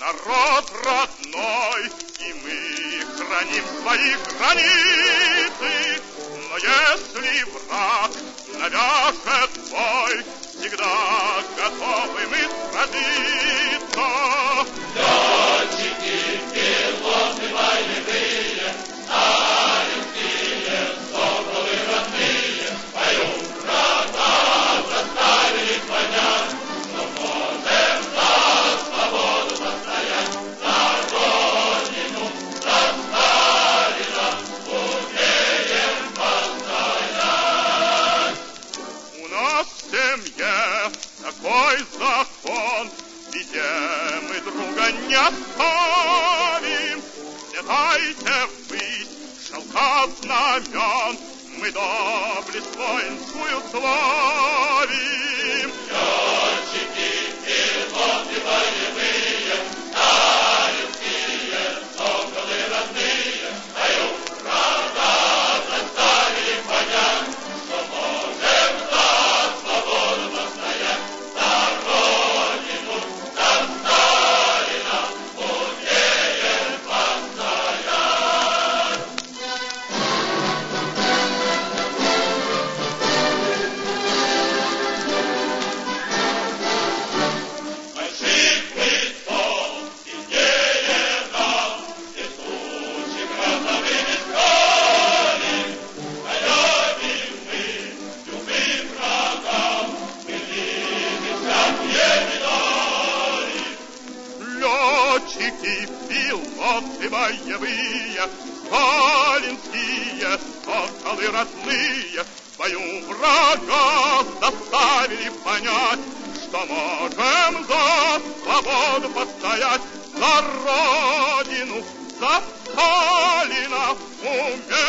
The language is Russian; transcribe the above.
народ родной, и мы храним свои границы. Но если враг навяжет бой, всегда готовы мы сразиться. Летчики, пилоты боевые, сталинские соколы родные, бою врага заставили понять, что можем за свободу постоять, за родину, за Сталина умеем постоять. У нас в семье такой закон, где мы друга не оставим. Взлетайте ввысь, шелка знамен, мы доблесть воинскую славим. Летчики, пилоты боевые, сталинские соколы родные, бою врага заставили понять, что можем за свободу постоять, за родину, за Сталина умеем постоять. Больших высот сильнее нас, несущих грозовыми скали, даем мы любым врагам, мы видим всякие медали. Летчики, пилоты боевые, сталинские соколы родные, в бою врага заставили понять, что можем за свободу постоять, за родину, за Сталина умеем